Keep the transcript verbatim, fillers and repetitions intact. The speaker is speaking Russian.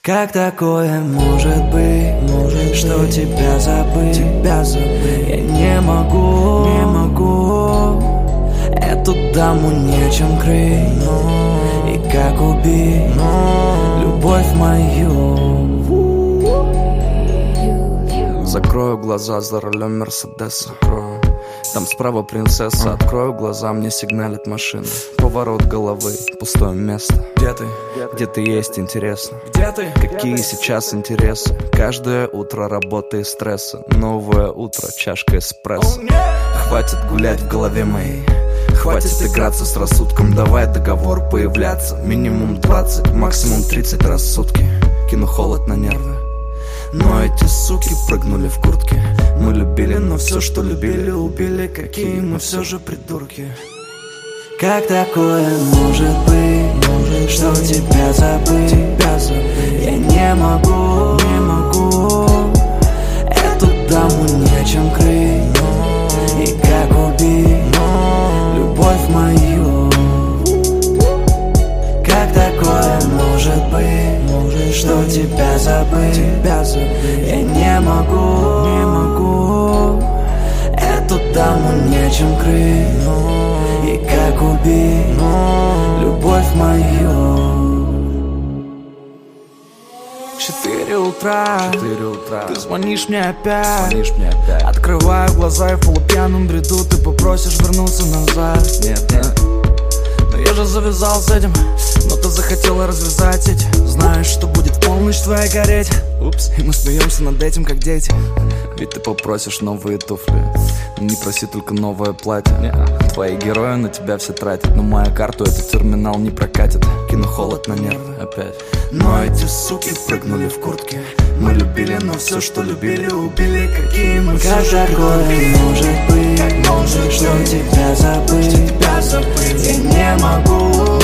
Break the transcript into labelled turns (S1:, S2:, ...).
S1: Как такое может быть, может что быть, тебя забыть, тебя забыть я не могу, не могу. Эту даму нечем крыть, но, и как убить, но, любовь мою. Закрою глаза за рулем Мерседеса, там справа принцесса. Открою глаза, мне сигналит машина. Поворот головы, пустое место. Где ты? Где ты есть, интересно? Где ты? Какие сейчас интересы? Каждое утро работа и стресса. Новое утро, чашка эспрессо. Хватит гулять в голове моей, хватит играться с рассудком. Давай договор появляться. Минимум двадцать, максимум тридцать раз в сутки. Кину холод на нервы, но эти суки прыгнули в куртки. Мы любили, но все, что любили, убили. Какие мы все же придурки. Как такое может быть, может что тебя забыть, тебя забыть я не могу, не могу. Эту даму нечем крыть, но, и как убить, но, любовь мою. Как такое может быть, может что тебя забыть, тебя забыть я не могу, не могу. Эту даму нечем крыть, но, и как убить, но, любовь мою. Четыре утра, Четыре утра. Ты звонишь мне опять, звонишь мне опять. Открываю глаза и в полупьяном бреду ты попросишь вернуться назад. Нет, нет. Но я же завязал с этим, но ты захотела развязать сеть. Знаешь, что будет в полночь твоя гореть. Упс, и мы смеемся над этим, как дети. Ведь ты попросишь новые туфли, не проси только новое платье. Твои герои на тебя все тратят, но мою карту этот терминал не прокатит. Кину холод на нервы опять. Но эти суки прыгнули в куртки. Мы любили, но все, что любили, убили. Какие мы все же придурки. Может быть, как может что тебя забыть, тебя забыть я не могу.